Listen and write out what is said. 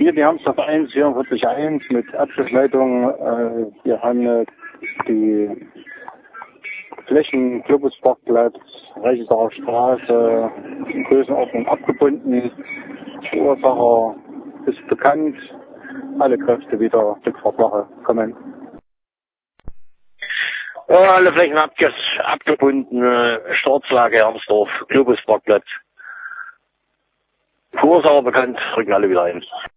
Hier die Hamster 1, 44.1 mit Abschlussleitung. Wir haben die Flächen, Globusparkplatz, Reichenbacher Straße, in Größenordnung abgebunden. Ursache ist bekannt. Alle Kräfte wieder Rückfahrtwache kommen. Alle Flächen abgebunden, Startslage Hermsdorf, Globusparkplatz. Ursache bekannt, rücken alle wieder ein.